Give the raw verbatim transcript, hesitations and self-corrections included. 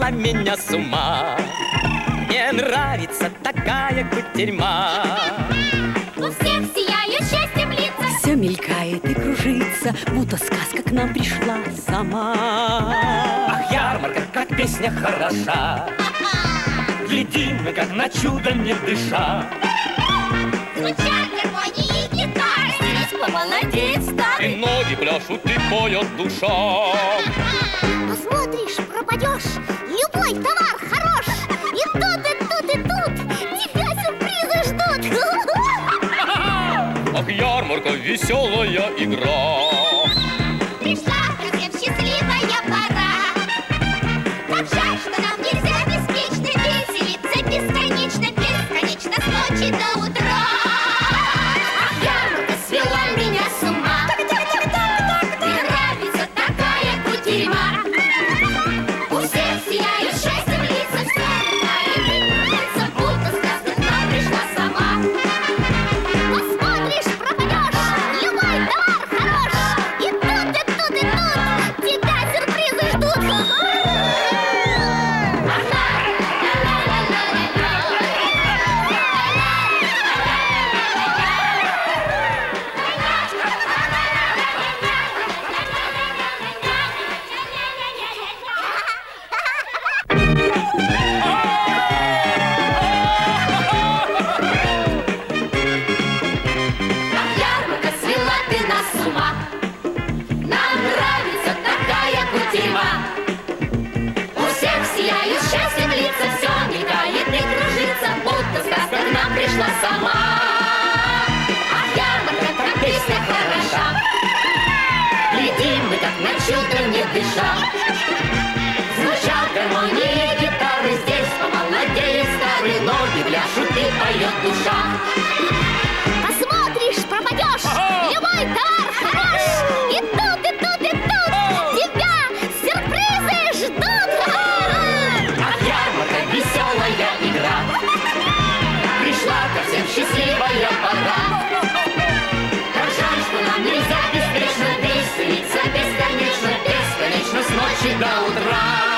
свела меня с ума. Мне нравится такая кутерьма. У всех сияют счастьем лица. Все мелькает и кружится, будто сказка к нам пришла сама. Ах, ярмарка, как песня хороша. Глядим мы, как на чудо не дыша. Звучат гармонии и гитары. Здесь помолодеет старый. И ноги пляшут, и поет душа. Посмотришь, пропадешь, любой товар хорош. И тут, и тут, и тут тебя сюрпризы ждут. Ах, ярмарка, веселая игра. Пришла ко всем счастливая пора. Так жаль, что нам нельзя бесконечно веселиться. Бесконечно, бесконечно с ночи до утра. Ах, ярмарка свела меня с ума. Мне нравится такая кутерьма. У всех сияют счастьем лица. Все летает и кружится, будто сказка к нам пришла сама. Посмотришь, пропадешь, любой товар хорош. И тут, и тут, и тут тебя сюрпризы ждут. Ярмарка свела ты нас с ума. Нам нравится такая кутерьма. У всех сияют счастьем лица. Все мелькает и кружится, будто сказка к нам пришла сама. А ярмарка, как песня хороша. Глядим мы, как на чудо не дыша. Звучат гармонии гитары. Здесь помолодеет старый. Ноги пляшут и поет душа. Посмотришь, пропадешь, любой товар хорош. И тут, и тут, и тут тебя сюрпризы ждут. Ах, ярмарка, веселая игра. Пришла ко всем счастливая пора. Как жаль, что нам нельзя бесконечно веселиться. Бесконечно, бесконечно с ночи до утра.